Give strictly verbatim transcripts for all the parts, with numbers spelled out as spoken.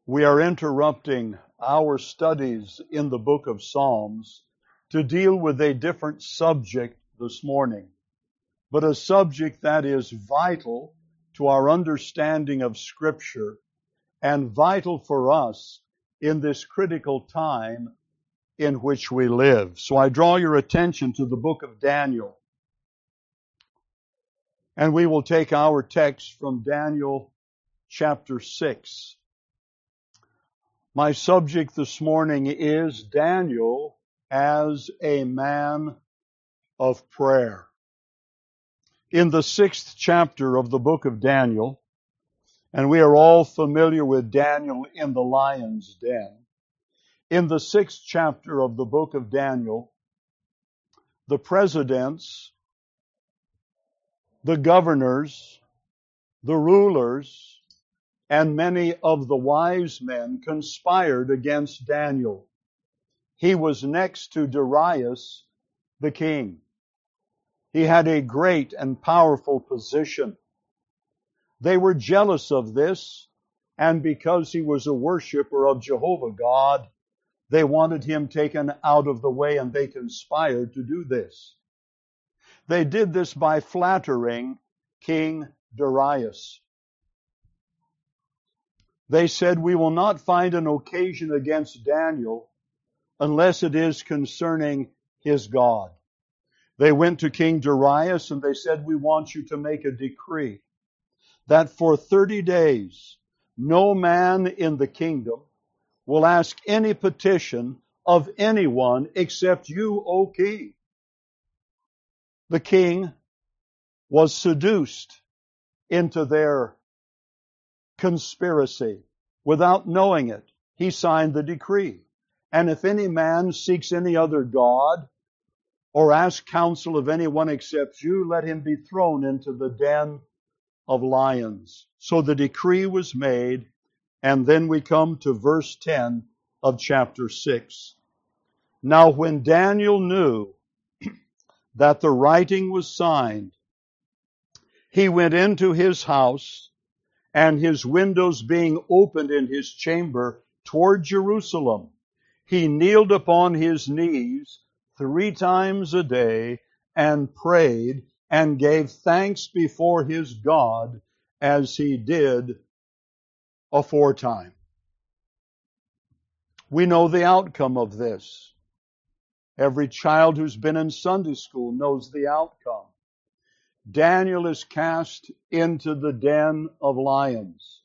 We are interrupting our studies in the book of Psalms to deal with a different subject this morning, but a subject that is vital to our understanding of Scripture and vital for us in this critical time in which we live. So I draw your attention to the book of Daniel. And we will take our text from Daniel chapter six. My subject this morning is Daniel as a man of prayer. In the sixth chapter of the book of Daniel, and we are all familiar with Daniel in the lion's den, in the sixth chapter of the book of Daniel, the presidents, the governors, the rulers, and many of the wise men conspired against Daniel. He was next to Darius, the king. He had a great and powerful position. They were jealous of this, and because he was a worshiper of Jehovah God, they wanted him taken out of the way, and they conspired to do this. They did this by flattering King Darius. They said, "We will not find an occasion against Daniel unless it is concerning his God." They went to King Darius and they said, "We want you to make a decree that for thirty days no man in the kingdom will ask any petition of anyone except you, O king." The king was seduced into their conspiracy. Without knowing it, he signed the decree. And if any man seeks any other god or asks counsel of anyone except you, let him be thrown into the den of lions. So the decree was made, and then we come to verse ten of chapter six. Now when Daniel knew that the writing was signed, he went into his house, and his windows being opened in his chamber toward Jerusalem, he kneeled upon his knees three times a day and prayed and gave thanks before his God as he did aforetime. We know the outcome of this. Every child who's been in Sunday school knows the outcome. Daniel is cast into the den of lions.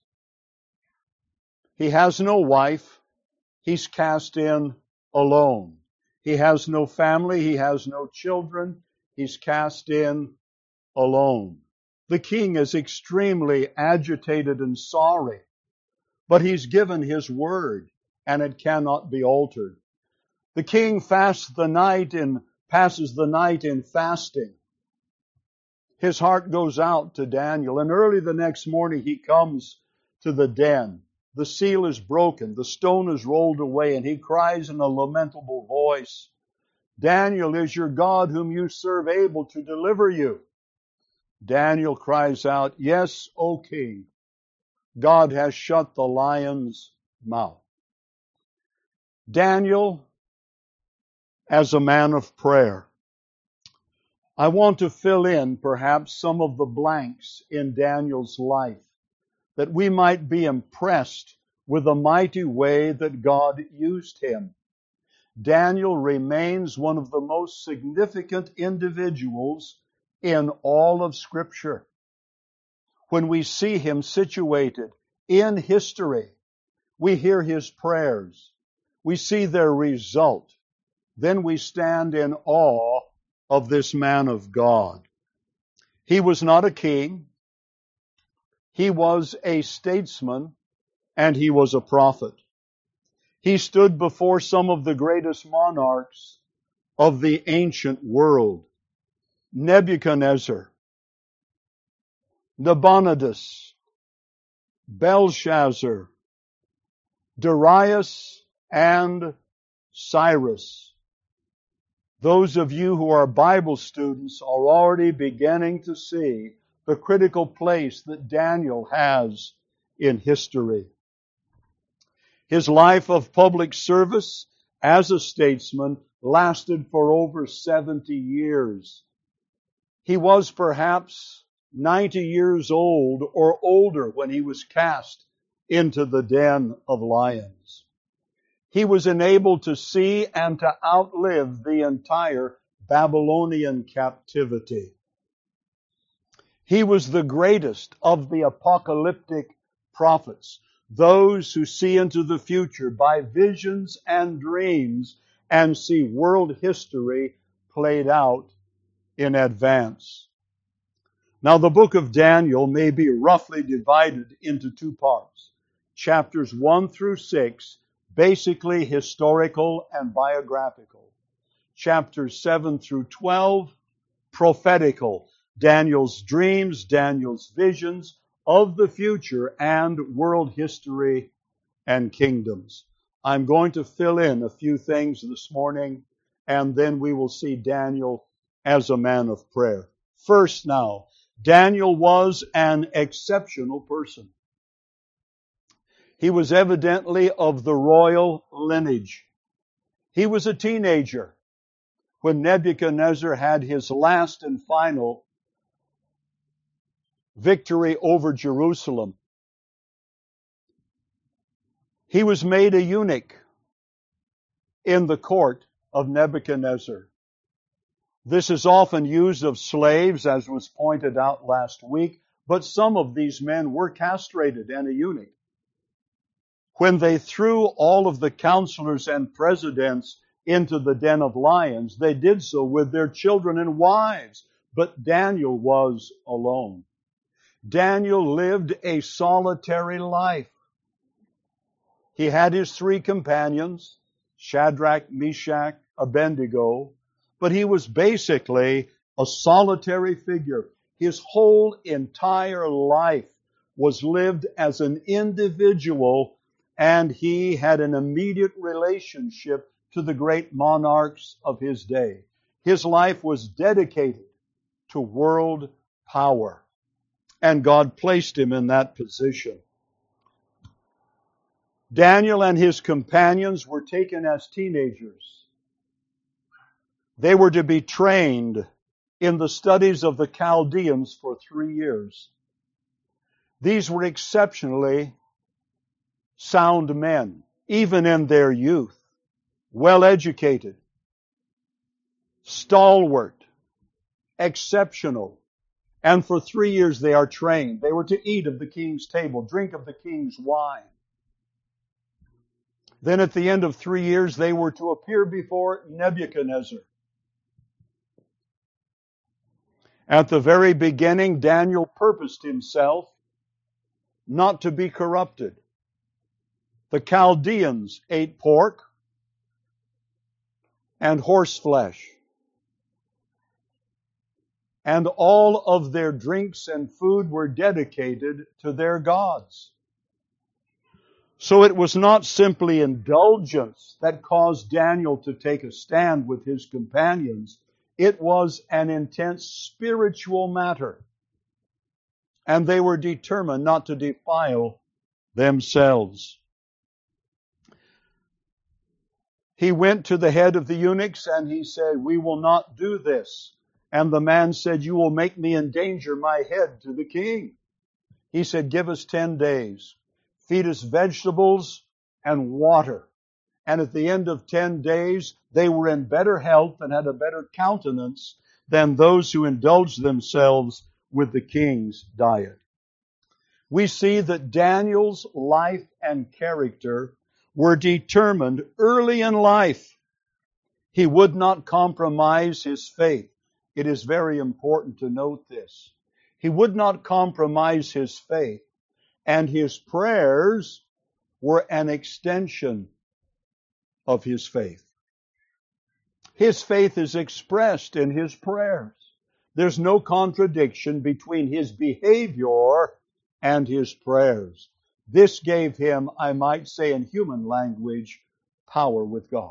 He has no wife. He's cast in alone. He has no family. He has no children. He's cast in alone. The king is extremely agitated and sorry, but he's given his word, and it cannot be altered. The king fasts the night and passes the night in fasting. His heart goes out to Daniel, and early the next morning he comes to the den. The seal is broken, the stone is rolled away, and he cries in a lamentable voice, "Daniel, is your God whom you serve able to deliver you?" Daniel cries out, "Yes, O king, God has shut the lion's mouth." Daniel as a man of prayer. I want to fill in perhaps some of the blanks in Daniel's life, that we might be impressed with the mighty way that God used him. Daniel remains one of the most significant individuals in all of Scripture. When we see him situated in history, we hear his prayers, we see their result, then we stand in awe of this man of God. He was not a king. He was a statesman, and he was a prophet. He stood before some of the greatest monarchs of the ancient world. Nebuchadnezzar, Nabonidus, Belshazzar, Darius, and Cyrus. Those of you who are Bible students are already beginning to see the critical place that Daniel has in history. His life of public service as a statesman lasted for over seventy years. He was perhaps ninety years old or older when he was cast into the den of lions. He was enabled to see and to outlive the entire Babylonian captivity. He was the greatest of the apocalyptic prophets, those who see into the future by visions and dreams and see world history played out in advance. Now, the book of Daniel may be roughly divided into two parts. Chapters one through six, basically historical and biographical. Chapters seven through twelve, prophetical. Daniel's dreams, Daniel's visions of the future and world history and kingdoms. I'm going to fill in a few things this morning, and then we will see Daniel as a man of prayer. First now, Daniel was an exceptional person. He was evidently of the royal lineage. He was a teenager when Nebuchadnezzar had his last and final victory over Jerusalem. He was made a eunuch in the court of Nebuchadnezzar. This is often used of slaves, as was pointed out last week, but some of these men were castrated and a eunuch. When they threw all of the counselors and presidents into the den of lions, they did so with their children and wives, but Daniel was alone. Daniel lived a solitary life. He had his three companions, Shadrach, Meshach, Abednego, but he was basically a solitary figure. His whole entire life was lived as an individual, and he had an immediate relationship to the great monarchs of his day. His life was dedicated to world power, and God placed him in that position. Daniel and his companions were taken as teenagers. They were to be trained in the studies of the Chaldeans for three years. These were exceptionally sound men, even in their youth, well educated, stalwart, exceptional. And for three years they are trained. They were to eat of the king's table, drink of the king's wine. Then at the end of three years they were to appear before Nebuchadnezzar. At the very beginning, Daniel purposed himself not to be corrupted. The Chaldeans ate pork and horse flesh, and all of their drinks and food were dedicated to their gods. So it was not simply indulgence that caused Daniel to take a stand with his companions. It was an intense spiritual matter. And they were determined not to defile themselves. He went to the head of the eunuchs and he said, "We will not do this." And the man said, "You will make me endanger my head to the king." He said, "Give us ten days. Feed us vegetables and water." And at the end of ten days, they were in better health and had a better countenance than those who indulged themselves with the king's diet. We see that Daniel's life and character were determined early in life. He would not compromise his faith. It is very important to note this. He would not compromise his faith, and his prayers were an extension of his faith. His faith is expressed in his prayers. There's no contradiction between his behavior and his prayers. This gave him, I might say in human language, power with God.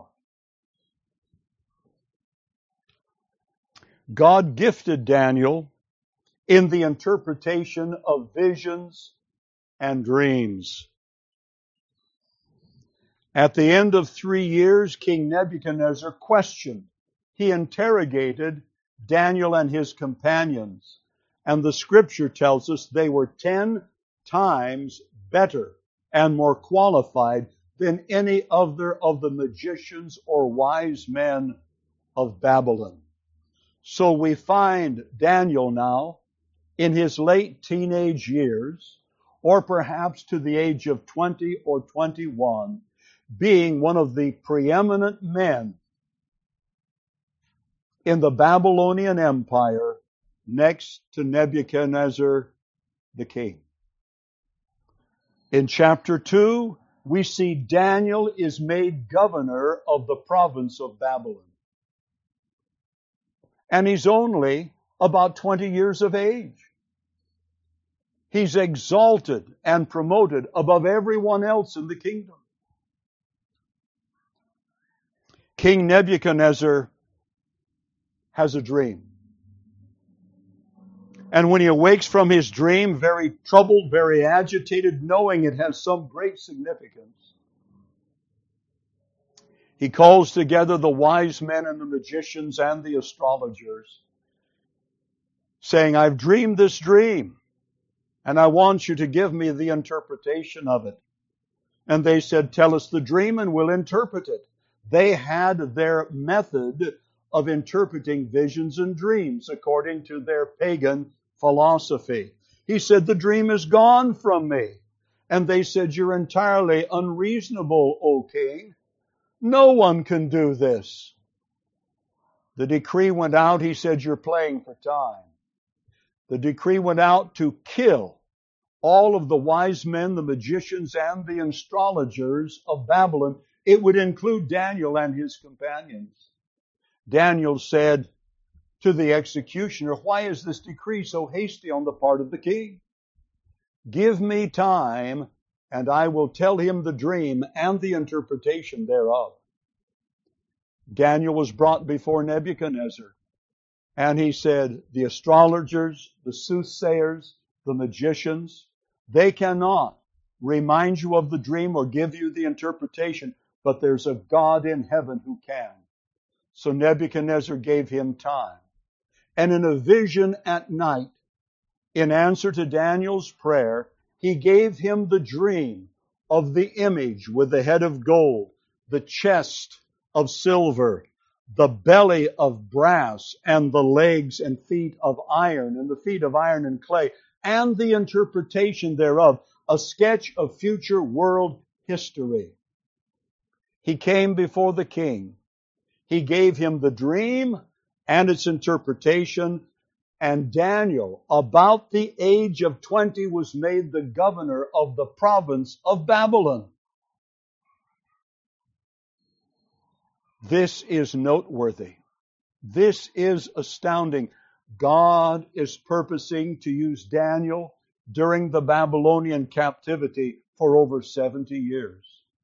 God gifted Daniel in the interpretation of visions and dreams. At the end of three years, King Nebuchadnezzar questioned. He interrogated Daniel and his companions. And the scripture tells us they were ten times better and more qualified than any other of the magicians or wise men of Babylon. So we find Daniel now in his late teenage years, or perhaps to the age of twenty or twenty-one, being one of the preeminent men in the Babylonian Empire next to Nebuchadnezzar the king. In chapter two, we see Daniel is made governor of the province of Babylon. And he's only about twenty years of age. He's exalted and promoted above everyone else in the kingdom. King Nebuchadnezzar has a dream. And when he awakes from his dream, very troubled, very agitated, knowing it has some great significance, he calls together the wise men and the magicians and the astrologers, saying, I've dreamed this dream, and I want you to give me the interpretation of it. And they said, tell us the dream and we'll interpret it. They had their method of interpreting visions and dreams according to their pagan philosophy. He said, the dream is gone from me. And they said, you're entirely unreasonable, O king. No one can do this. The decree went out. He said, you're playing for time. The decree went out to kill all of the wise men, the magicians, and the astrologers of Babylon. It would include Daniel and his companions. Daniel said to the executioner, why is this decree so hasty on the part of the king? Give me time, and I will tell him the dream and the interpretation thereof. Daniel was brought before Nebuchadnezzar, and he said, the astrologers, the soothsayers, the magicians, they cannot remind you of the dream or give you the interpretation, but there's a God in heaven who can. So Nebuchadnezzar gave him time. And in a vision at night, in answer to Daniel's prayer, he gave him the dream of the image with the head of gold, the chest of silver, the belly of brass, and the legs and feet of iron, and the feet of iron and clay, and the interpretation thereof, a sketch of future world history. He came before the king. He gave him the dream and its interpretation, and Daniel, about the age of twenty, was made the governor of the province of Babylon. This is noteworthy. This is astounding. God is purposing to use Daniel during the Babylonian captivity for over seventy years.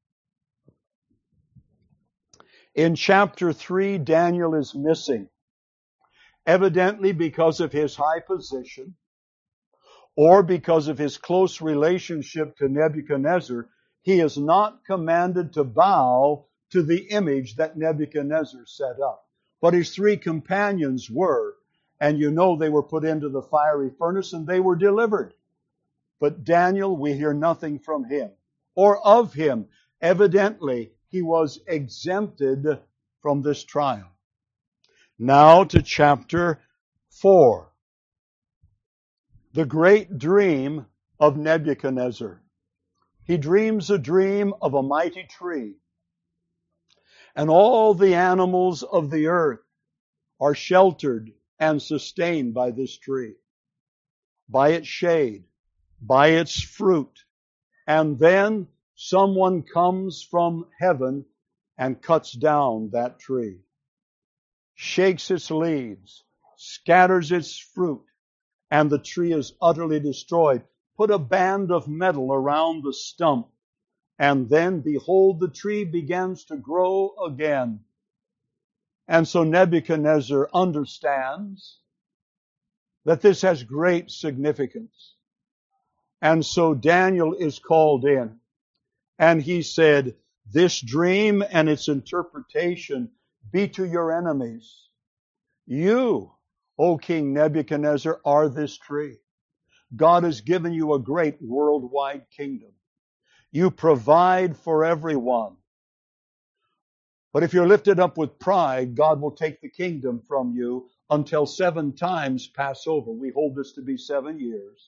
In chapter three, Daniel is missing, evidently because of his high position or because of his close relationship to Nebuchadnezzar. He is not commanded to bow to the image that Nebuchadnezzar set up. But his three companions were, and you know they were put into the fiery furnace and they were delivered. But Daniel, we hear nothing from him or of him. Evidently, he was exempted from this trial. Now to chapter four. The great dream of Nebuchadnezzar. He dreams a dream of a mighty tree. And all the animals of the earth are sheltered and sustained by this tree, by its shade, by its fruit. And then someone comes from heaven and cuts down that tree, shakes its leaves, scatters its fruit, and the tree is utterly destroyed. Put a band of metal around the stump, and then, behold, the tree begins to grow again. And so Nebuchadnezzar understands that this has great significance. And so Daniel is called in. And he said, this dream and its interpretation be to your enemies. You, O King Nebuchadnezzar, are this tree. God has given you a great worldwide kingdom. You provide for everyone. But if you're lifted up with pride, God will take the kingdom from you until seven times pass over. We hold this to be seven years.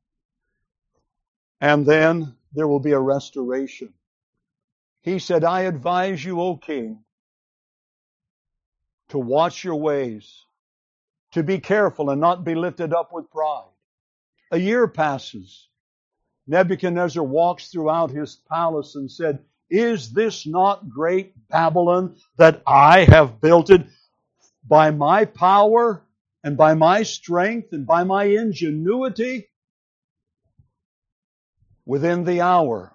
And then there will be a restoration. He said, I advise you, O king, to watch your ways, to be careful and not be lifted up with pride. A year passes. Nebuchadnezzar walks throughout his palace and said, is this not great Babylon that I have built it by my power and by my strength and by my ingenuity? Within the hour,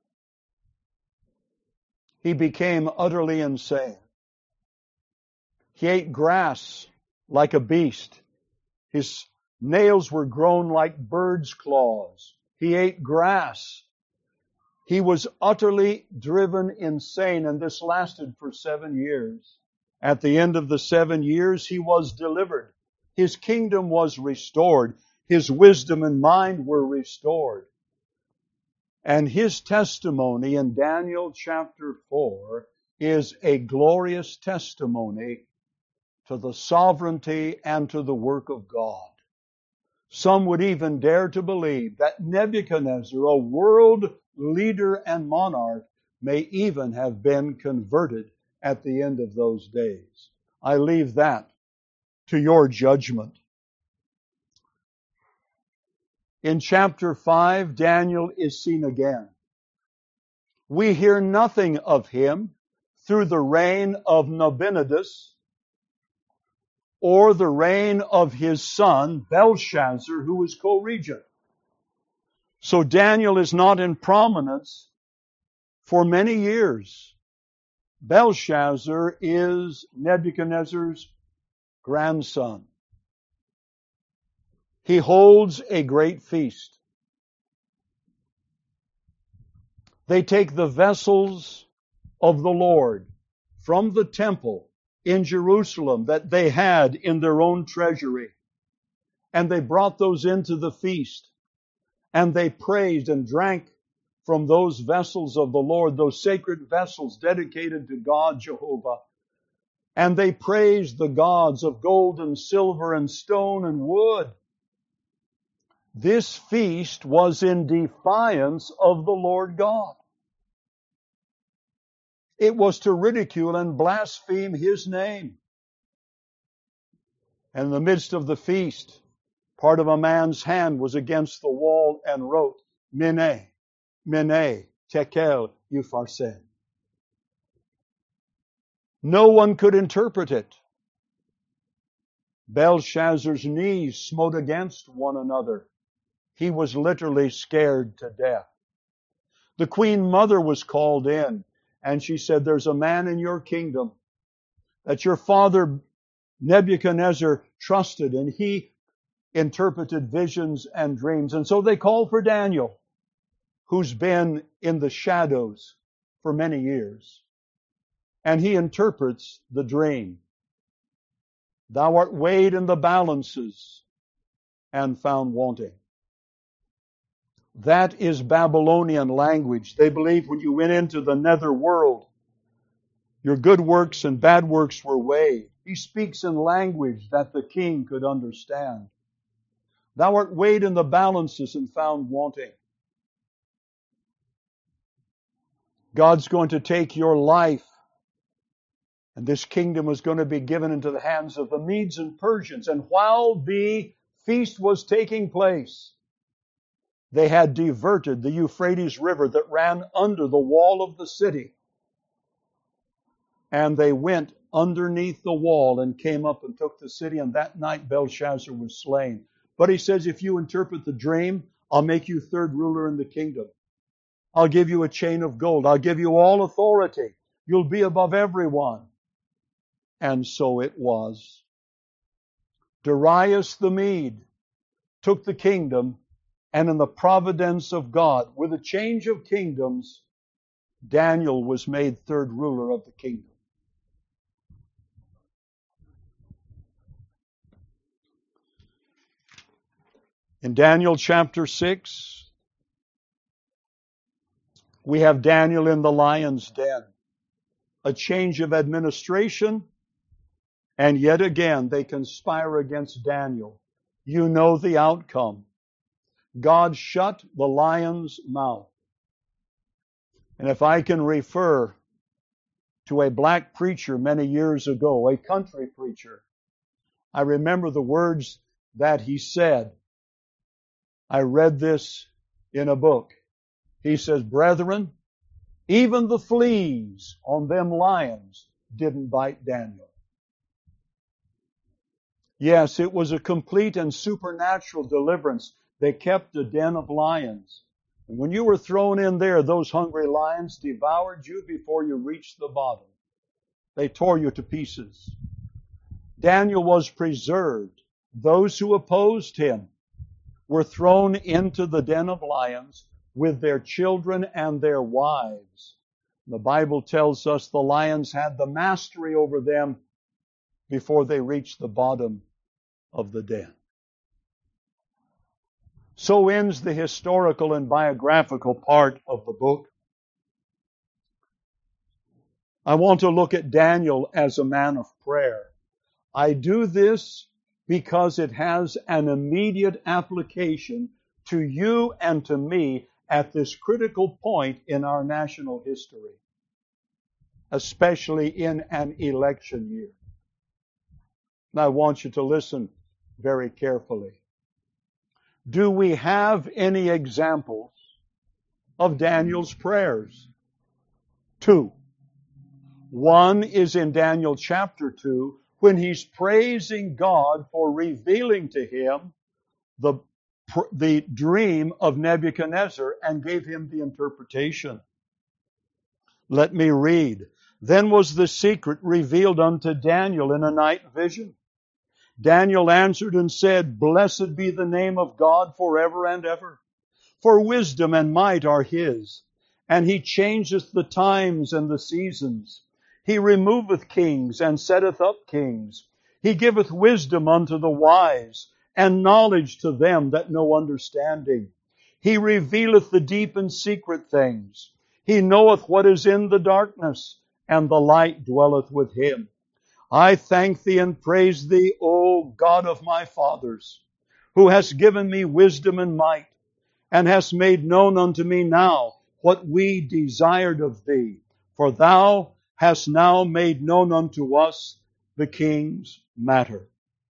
he became utterly insane. He ate grass like a beast. His nails were grown like birds' claws. He ate grass. He was utterly driven insane, and this lasted for seven years. At the end of the seven years, he was delivered. His kingdom was restored. His wisdom and mind were restored. And his testimony in Daniel chapter four is a glorious testimony to the sovereignty and to the work of God. Some would even dare to believe that Nebuchadnezzar, a world leader and monarch, may even have been converted at the end of those days. I leave that to your judgment. In chapter five, Daniel is seen again. We hear nothing of him through the reign of Nabonidus or the reign of his son Belshazzar, who was co-regent. So Daniel is not in prominence for many years. Belshazzar is Nebuchadnezzar's grandson. He holds a great feast. They take the vessels of the Lord from the temple in Jerusalem that they had in their own treasury, and they brought those into the feast, and they praised and drank from those vessels of the Lord, those sacred vessels dedicated to God Jehovah. And they praised the gods of gold and silver and stone and wood. This feast was in defiance of the Lord God. It was to ridicule and blaspheme His name. And in the midst of the feast, part of a man's hand was against the wall and wrote, Mene, Mene, Tekel, Upharsin. No one could interpret it. Belshazzar's knees smote against one another. He was literally scared to death. The queen mother was called in, and she said, there's a man in your kingdom that your father Nebuchadnezzar trusted, and he interpreted visions and dreams. And so they called for Daniel, who's been in the shadows for many years. And he interprets the dream. Thou art weighed in the balances and found wanting. That is Babylonian language. They believe when you went into the nether world, your good works and bad works were weighed. He speaks in language that the king could understand. Thou art weighed in the balances and found wanting. God's going to take your life, and this kingdom was going to be given into the hands of the Medes and Persians. And while the feast was taking place, they had diverted the Euphrates River that ran under the wall of the city. And they went underneath the wall and came up and took the city. And that night Belshazzar was slain. But he says, if you interpret the dream, I'll make you third ruler in the kingdom. I'll give you a chain of gold. I'll give you all authority. You'll be above everyone. And so it was. Darius the Mede took the kingdom, and in the providence of God, with a change of kingdoms, Daniel was made third ruler of the kingdom. In Daniel chapter six, we have Daniel in the lion's den. A change of administration, and yet again they conspire against Daniel. You know the outcome. God shut the lion's mouth. And if I can refer to a black preacher many years ago, a country preacher, I remember the words that he said. I read this in a book. He says, "Brethren, even the fleas on them lions didn't bite Daniel." Yes, it was a complete and supernatural deliverance. They kept a den of lions. And when you were thrown in there, those hungry lions devoured you before you reached the bottom. They tore you to pieces. Daniel was preserved. Those who opposed him were thrown into the den of lions with their children and their wives. The Bible tells us the lions had the mastery over them before they reached the bottom of the den. So ends the historical and biographical part of the book. I want to look at Daniel as a man of prayer. I do this because it has an immediate application to you and to me at this critical point in our national history, especially in an election year. And I want you to listen very carefully. Do we have any examples of Daniel's prayers? Two. One is in Daniel chapter two, when he's praising God for revealing to him the, the dream of Nebuchadnezzar and gave him the interpretation. Let me read. Then was the secret revealed unto Daniel in a night vision. Daniel answered and said, Blessed be the name of God forever and ever. For wisdom and might are His, and He changeth the times and the seasons. He removeth kings and setteth up kings. He giveth wisdom unto the wise, and knowledge to them that know understanding. He revealeth the deep and secret things. He knoweth what is in the darkness, and the light dwelleth with Him. I thank Thee and praise Thee, O God of my fathers, who hast given me wisdom and might, and hast made known unto me now what we desired of Thee. For Thou hast now made known unto us the king's matter.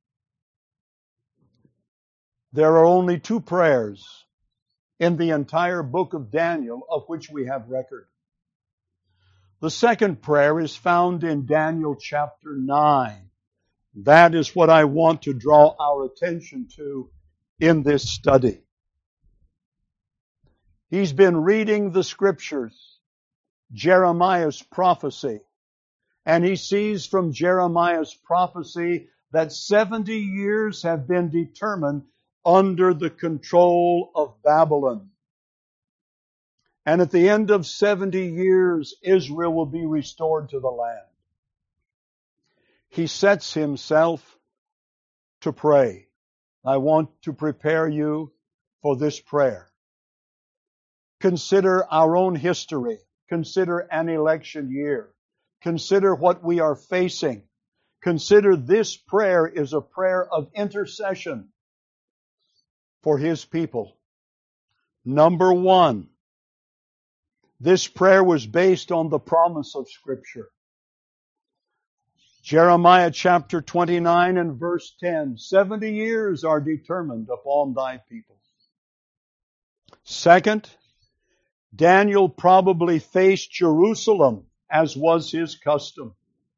There are only two prayers in the entire book of Daniel of which we have record. The second prayer is found in Daniel chapter nine. That is what I want to draw our attention to in this study. He's been reading the scriptures, Jeremiah's prophecy, and he sees from Jeremiah's prophecy that seventy years have been determined under the control of Babylon. And at the end of seventy years, Israel will be restored to the land. He sets himself to pray. I want to prepare you for this prayer. Consider our own history. Consider an election year. Consider what we are facing. Consider this prayer is a prayer of intercession for His people. Number one, this prayer was based on the promise of Scripture. Jeremiah chapter twenty-nine and verse ten. Seventy years are determined upon thy people. Second, Daniel probably faced Jerusalem as was his custom.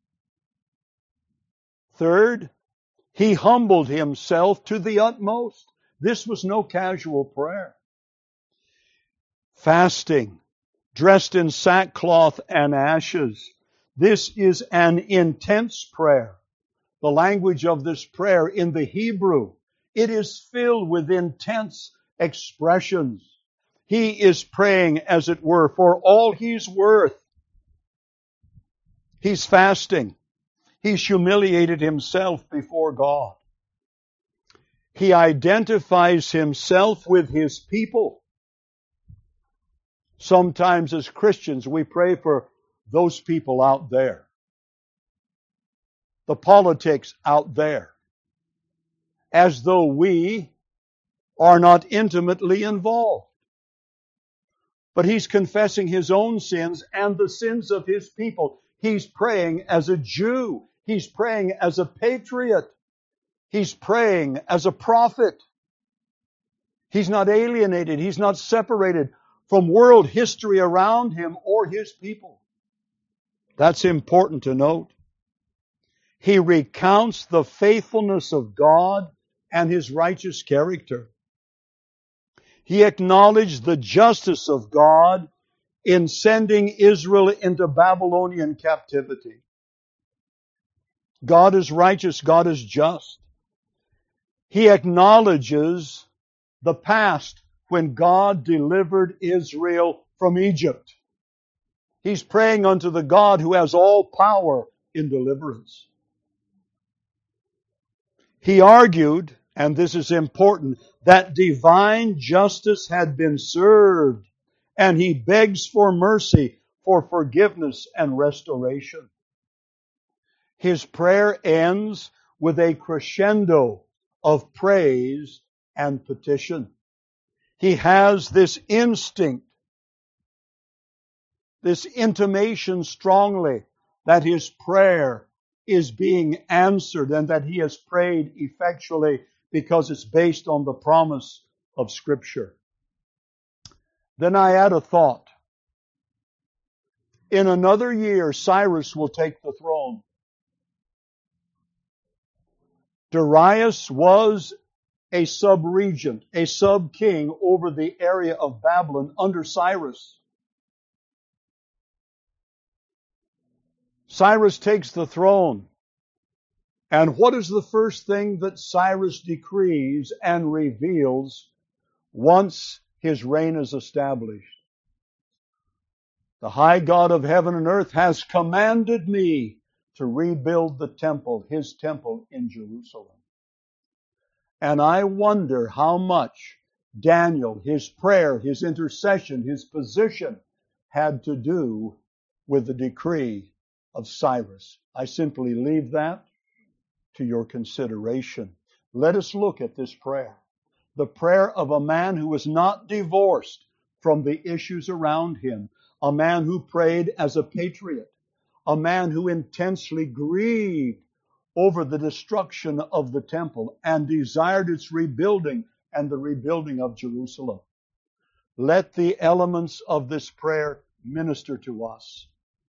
Third, he humbled himself to the utmost. This was no casual prayer. Fasting, dressed in sackcloth and ashes. This is an intense prayer. The language of this prayer in the Hebrew, it is filled with intense expressions. He is praying, as it were, for all he's worth. He's fasting. He's humiliated himself before God. He identifies himself with his people. Sometimes as Christians, we pray for those people out there. The politics out there. As though we are not intimately involved. But he's confessing his own sins and the sins of his people. He's praying as a Jew. He's praying as a patriot. He's praying as a prophet. He's not alienated. He's not separated from world history around him or his people. That's important to note. He recounts the faithfulness of God and his righteous character. He acknowledged the justice of God in sending Israel into Babylonian captivity. God is righteous. God is just. He acknowledges the past when God delivered Israel from Egypt. He's praying unto the God who has all power in deliverance. He argued, and this is important, that divine justice had been served, and he begs for mercy, for forgiveness and restoration. His prayer ends with a crescendo of praise and petition. He has this instinct, this intimation strongly that his prayer is being answered and that he has prayed effectually because it's based on the promise of Scripture. Then I add a thought. In another year, Cyrus will take the throne. Darius was a sub-regent, a sub-king over the area of Babylon under Cyrus. Cyrus takes the throne. And what is the first thing that Cyrus decrees and reveals once his reign is established? The high God of heaven and earth has commanded me to rebuild the temple, his temple in Jerusalem. And I wonder how much Daniel, his prayer, his intercession, his position had to do with the decree of Cyrus. I simply leave that to your consideration. Let us look at this prayer. The prayer of a man who was not divorced from the issues around him. A man who prayed as a patriot. A man who intensely grieved over the destruction of the temple and desired its rebuilding and the rebuilding of Jerusalem. Let the elements of this prayer minister to us.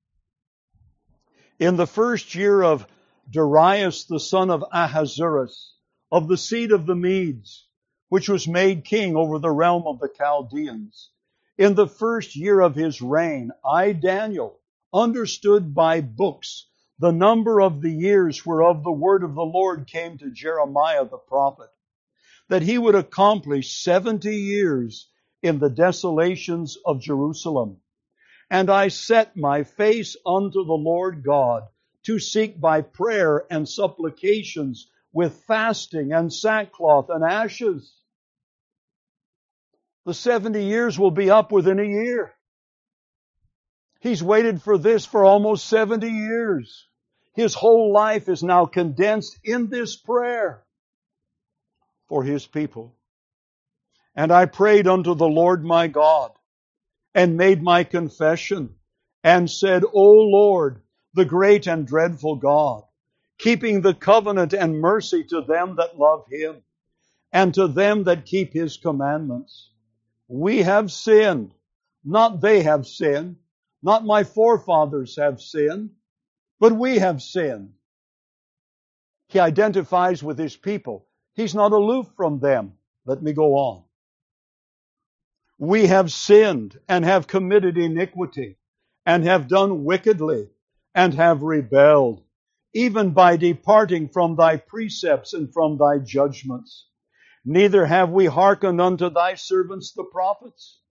In the first year of Darius the son of Ahasuerus, of the seed of the Medes, which was made king over the realm of the Chaldeans, in the first year of his reign, I, Daniel, understood by books the number of the years whereof the word of the Lord came to Jeremiah the prophet, that he would accomplish seventy years in the desolations of Jerusalem. And I set my face unto the Lord God to seek by prayer and supplications with fasting and sackcloth and ashes. The seventy years will be up within a year. He's waited for this for almost seventy years. His whole life is now condensed in this prayer for his people. And I prayed unto the Lord my God and made my confession and said, O Lord, the great and dreadful God, keeping the covenant and mercy to them that love him and to them that keep his commandments. We have sinned, not they have sinned, not my forefathers have sinned, but we have sinned. He identifies with his people. He's not aloof from them. Let me go on. We have sinned and have committed iniquity and have done wickedly and have rebelled, even by departing from thy precepts and from thy judgments. Neither have we hearkened unto thy servants the prophets,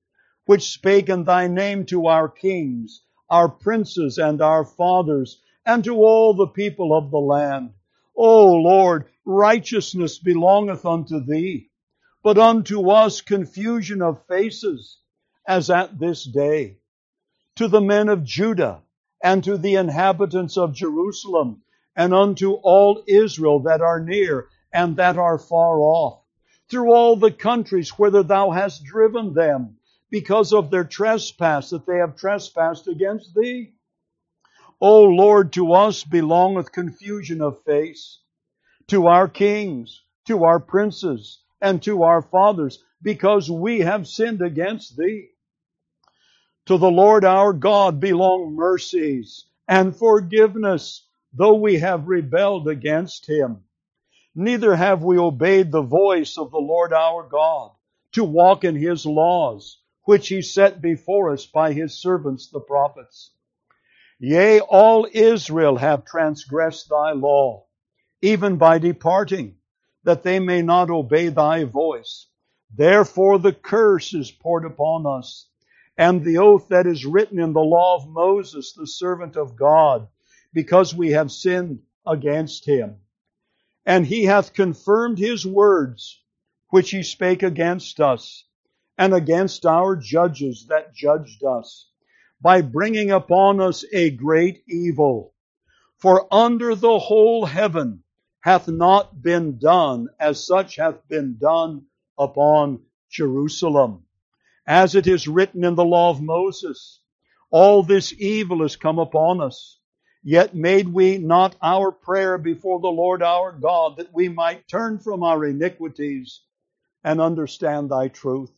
which spake in thy name to our kings, our princes, and our fathers, and to all the people of the land. O Lord, righteousness belongeth unto thee, but unto us confusion of faces, as at this day. To the men of Judah, and to the inhabitants of Jerusalem, and unto all Israel that are near and that are far off, through all the countries whither thou hast driven them, because of their trespass that they have trespassed against thee. O Lord, to us belongeth confusion of face, to our kings, to our princes, and to our fathers, because we have sinned against thee. To the Lord our God belong mercies and forgiveness, though we have rebelled against Him. Neither have we obeyed the voice of the Lord our God, to walk in His laws, which He set before us by His servants the prophets. Yea, all Israel have transgressed thy law, even by departing, that they may not obey thy voice. Therefore the curse is poured upon us, and the oath that is written in the law of Moses, the servant of God, because we have sinned against Him. And He hath confirmed His words, which He spake against us, and against our judges that judged us, by bringing upon us a great evil. For under the whole heaven hath not been done as such hath been done upon Jerusalem. As it is written in the law of Moses, all this evil is come upon us. Yet made we not our prayer before the Lord our God, that we might turn from our iniquities and understand thy truth.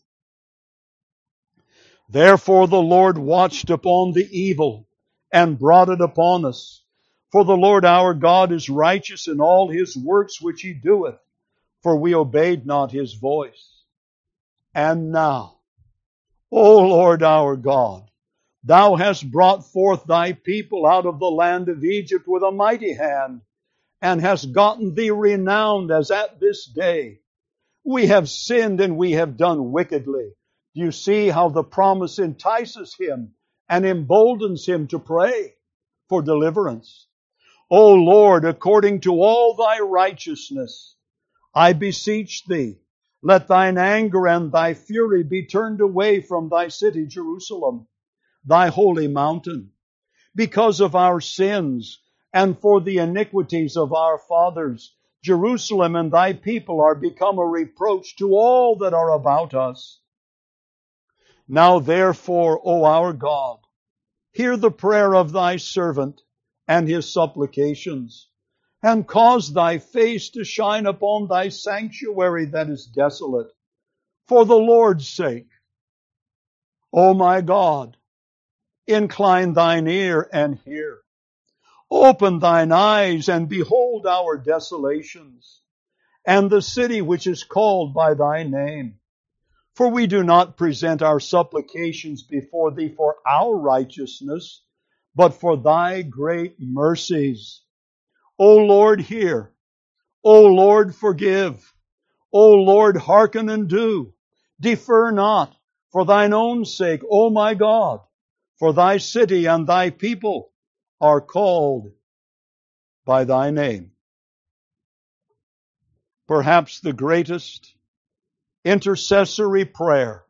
Therefore the Lord watched upon the evil and brought it upon us. For the Lord our God is righteous in all His works which He doeth, for we obeyed not His voice. And now, O Lord our God, Thou hast brought forth Thy people out of the land of Egypt with a mighty hand, and hast gotten Thee renowned as at this day. We have sinned and we have done wickedly. You see how the promise entices him and emboldens him to pray for deliverance. O Lord, according to all Thy righteousness, I beseech Thee, let Thine anger and Thy fury be turned away from Thy city, Jerusalem, Thy holy mountain, because of our sins and for the iniquities of our fathers. Jerusalem and Thy people are become a reproach to all that are about us. Now therefore, O our God, hear the prayer of Thy servant and his supplications, and cause Thy face to shine upon Thy sanctuary that is desolate, for the Lord's sake. O my God, incline Thine ear and hear. Open Thine eyes and behold our desolations, and the city which is called by Thy name. For we do not present our supplications before Thee for our righteousness, but for Thy great mercies. O Lord, hear. O Lord, forgive. O Lord, hearken and do. Defer not, for Thine own sake, O my God, for Thy city and Thy people are called by Thy name. Perhaps the greatest intercessory prayer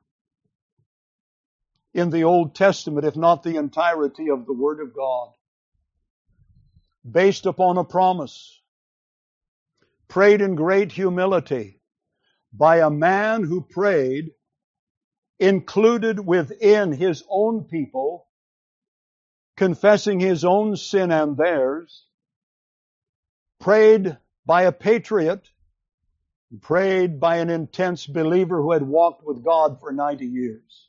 in the Old Testament, if not the entirety of the Word of God, based upon a promise, prayed in great humility by a man who prayed included within his own people, confessing his own sin and theirs, prayed by a patriot, prayed by an intense believer who had walked with God for ninety years.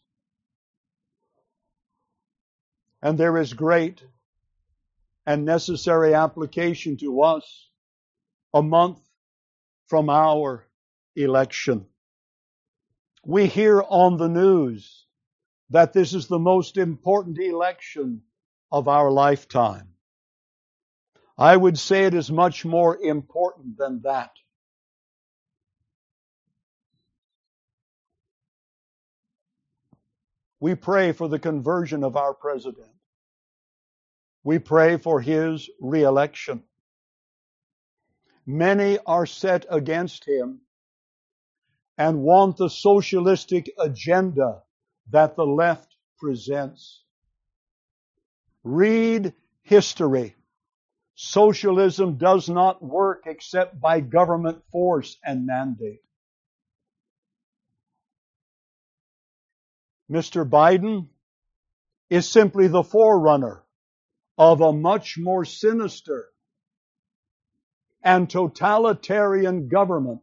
And there is great and necessary application to us a month from our election. We hear on the news that this is the most important election of our lifetime. I would say it is much more important than that. We pray for the conversion of our president. We pray for his re-election. Many are set against him and want the socialistic agenda that the left presents. Read history. Socialism does not work except by government force and mandate. Mister Biden is simply the forerunner of a much more sinister and totalitarian government.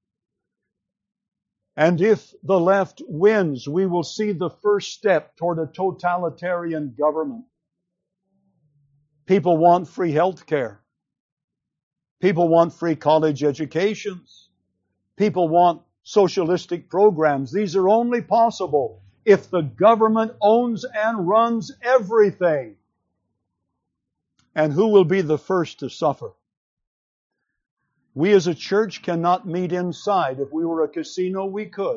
And if the left wins, we will see the first step toward a totalitarian government. People want free health care. People want free college educations. People want socialistic programs. These are only possible if the government owns and runs everything. And who will be the first to suffer? We as a church cannot meet inside. If we were a casino, we could.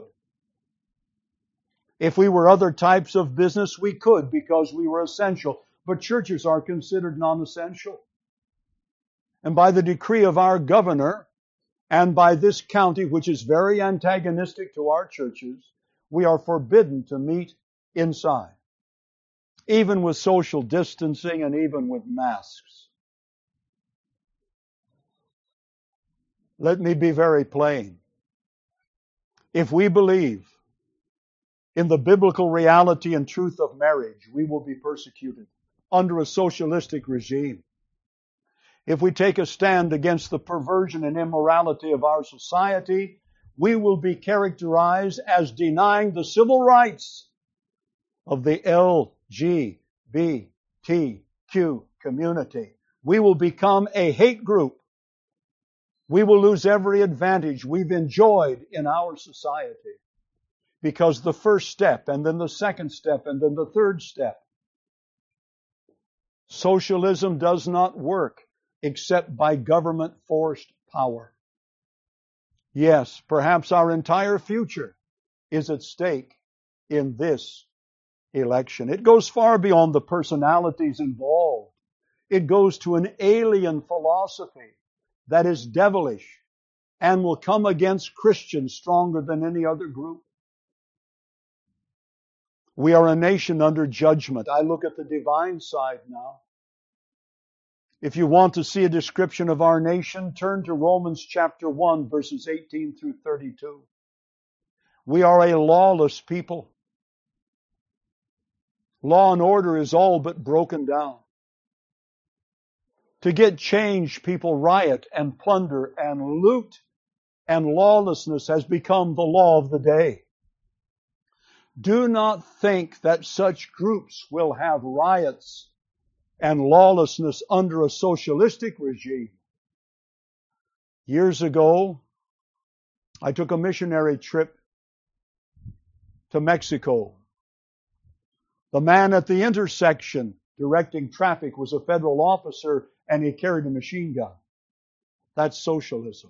If we were other types of business, we could because we were essential. But churches are considered non-essential. And by the decree of our governor and by this county, which is very antagonistic to our churches, we are forbidden to meet inside, even with social distancing and even with masks. Let me be very plain. If we believe in the biblical reality and truth of marriage, we will be persecuted under a socialistic regime. If we take a stand against the perversion and immorality of our society, we will be characterized as denying the civil rights of the L G B T Q community. We will become a hate group. We will lose every advantage we've enjoyed in our society because the first step and then the second step and then the third step. Socialism does not work except by government-forced power. Yes, perhaps our entire future is at stake in this election. It goes far beyond the personalities involved. It goes to an alien philosophy that is devilish and will come against Christians stronger than any other group. We are a nation under judgment. I look at the divine side now. If you want to see a description of our nation, turn to Romans chapter one, verses eighteen through thirty-two. We are a lawless people. Law and order is all but broken down. To get change, people riot and plunder and loot, and lawlessness has become the law of the day. Do not think that such groups will have riots and lawlessness under a socialistic regime. Years ago, I took a missionary trip to Mexico. The man at the intersection directing traffic was a federal officer and he carried a machine gun. That's socialism.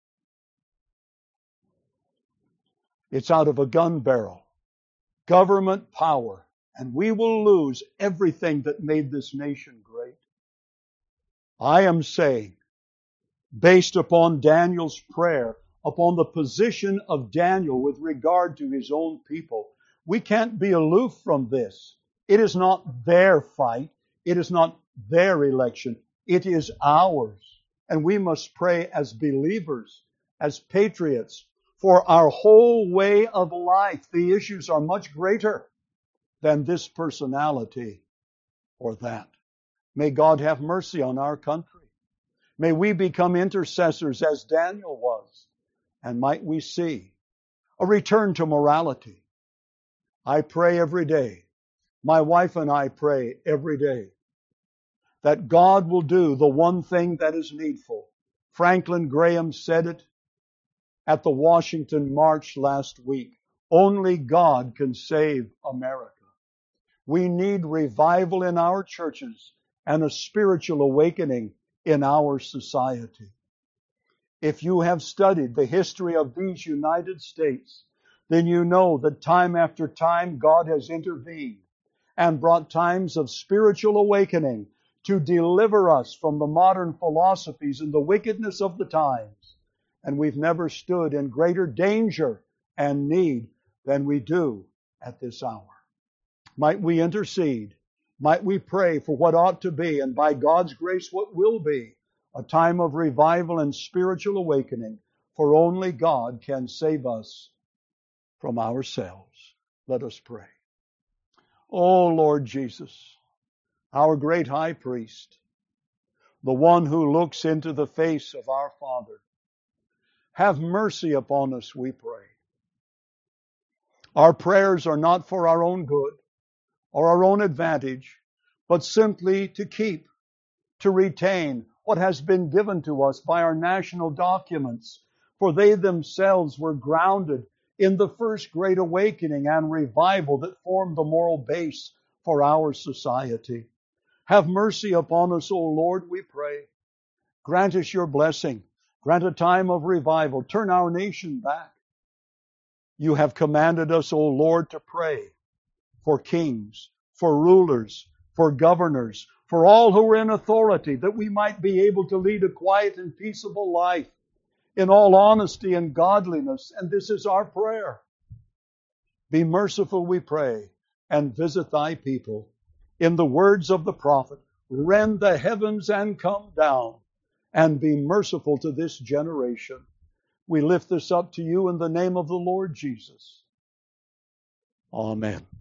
It's out of a gun barrel. Government power. And we will lose everything that made this nation great. I am saying, based upon Daniel's prayer, upon the position of Daniel with regard to his own people, we can't be aloof from this. It is not their fight. It is not their election. It is ours. And we must pray as believers, as patriots, for our whole way of life. The issues are much greater than this personality or that. May God have mercy on our country. May we become intercessors as Daniel was. And might we see a return to morality. I pray every day. My wife and I pray every day that God will do the one thing that is needful. Franklin Graham said it at the Washington March last week. Only God can save America. We need revival in our churches and a spiritual awakening in our society. If you have studied the history of these United States, then you know that time after time God has intervened and brought times of spiritual awakening to deliver us from the modern philosophies and the wickedness of the times. And we've never stood in greater danger and need than we do at this hour. Might we intercede? Might we pray for what ought to be, and by God's grace what will be, a time of revival and spiritual awakening, for only God can save us from ourselves. Let us pray. O Lord Jesus, our great high priest, the one who looks into the face of our Father, have mercy upon us, we pray. Our prayers are not for our own good or our own advantage, but simply to keep, to retain what has been given to us by our national documents, for they themselves were grounded in the first great awakening and revival that formed the moral base for our society. Have mercy upon us, O Lord, we pray. Grant us your blessing. Grant a time of revival. Turn our nation back. You have commanded us, O Lord, to pray for kings, for rulers, for governors, for all who are in authority, that we might be able to lead a quiet and peaceable life in all honesty and godliness. And this is our prayer. Be merciful, we pray, and visit thy people. In the words of the prophet, rend the heavens and come down, and be merciful to this generation. We lift this up to you in the name of the Lord Jesus. Amen.